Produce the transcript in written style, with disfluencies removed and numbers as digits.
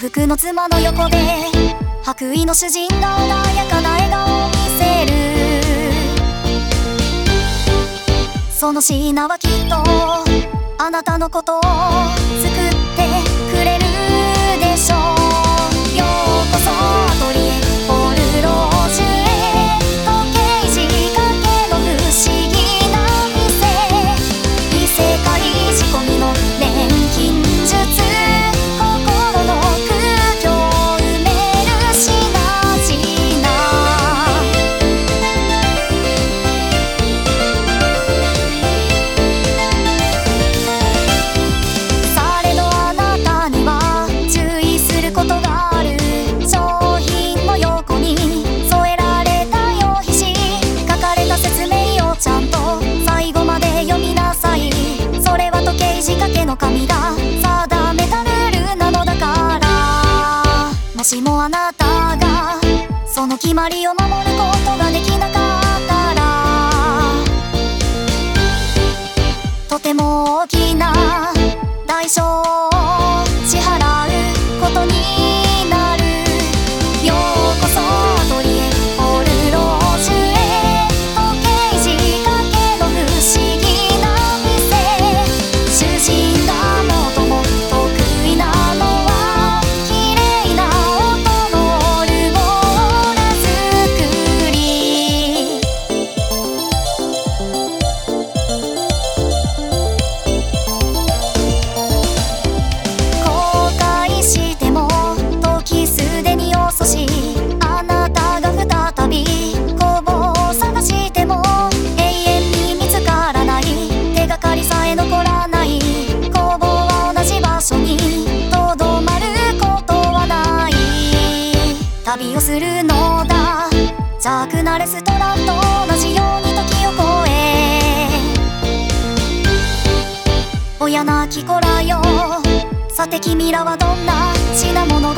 福の妻の横で白衣の主人が穏やかな笑顔を見せる。その品はきっとあなたのことを救ってくれるでしょう。ようこそアトリエポールロージュへ、時計仕掛けの不思議な店、異世界仕込みの錬金術、心の空虚を埋める品々。されどあなたには注意することがある。商品の横に添えられた用紙紙、書かれた説明をちゃんと最後まで読みなさい。それは時計仕掛けの神が定めたルールなのだから。もしもあなたがその決まりを守ることができなかったら、とても大きな代償を支払うことになる。ようこそアトリエポールロージュへ、時計仕掛けの不思議な店、主人が最も得意なのは綺麗な音のオルゴーラ作り。後悔しても時すでに遅し、あなたが再び工房を探しても永遠に見つからない。手がかりさえ残らない工房は同じ場所にとどまることはない。旅をするのだ邪悪なレストランと同じように時を超え、親なき子らよ、さて君らはどんな品物